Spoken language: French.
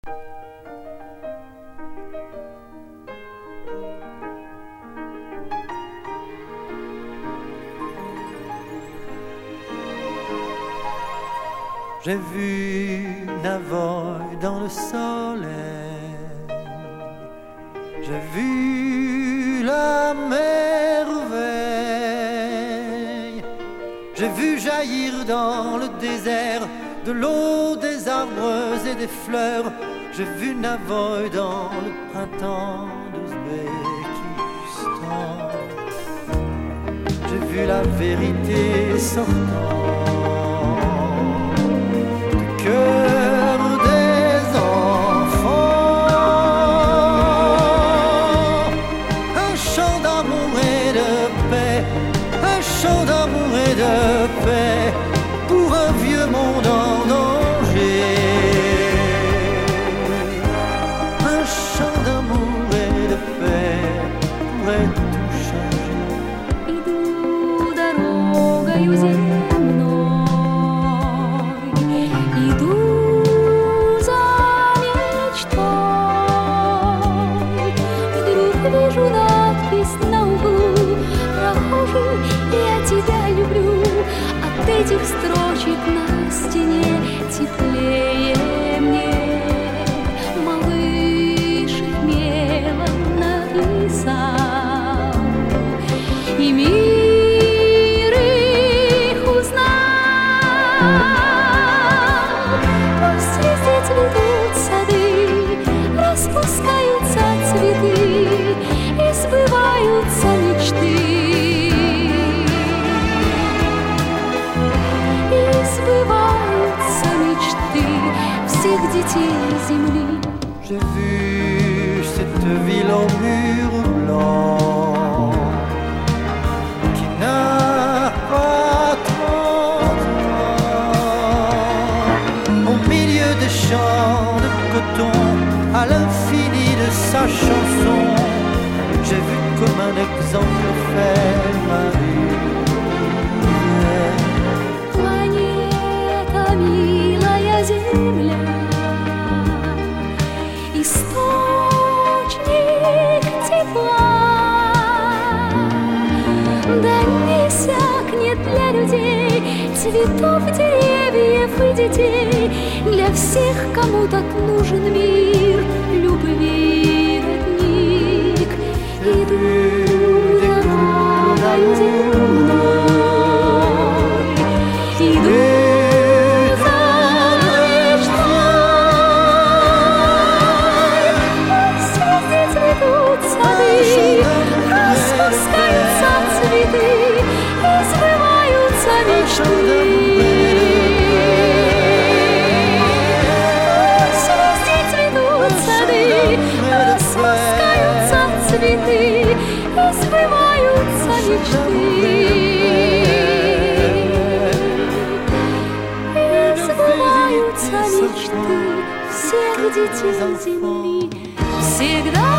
J'ai vu Navoy dans le soleil, j'ai vu la merveille, j'ai vu jaillir dans le désert de l'eau, des arbres et des fleurs. J'ai vu Navoy dans le printemps d'Ouzbékistan. J'ai vu la vérité sortant cœur des enfants, un chant d'amour et de paix, un chant d'amour et de paix pour un vieux monde en danger, un chant d'amour et de paix pourrait tout changer. Иду дорогою земной, иду за мечтой. Вдруг вижу надпись на углу: прохожий, я тебя люблю. От этих строчек на стене теплее мне. Малыш их мелом написал, и мир их узнал. Пусть везде цветут сады, распускаются цветы, и сбываются мечты, и сбываются мечты всех детей земли. J'ai vu cette ville aux murs blancs qui n'a pas 30 ans, au milieu des champs de coton, à l'infini de sa chanson. J'ai vu comme un exemple faire ma vie. Планета, милая Земля, источник тепла, да не иссякнет для людей, цветов, деревьев и детей, для всех, кому так нужен мир, любви родник. Иду дорогою земной, иду за мечтой. Пусть везде цветут сады, распускаются цветы, и сбываются мечты. Пусть везде цветут сады, распускаются цветы, и сбываются мечты. И сбываются мечты всех детей земли. Всегда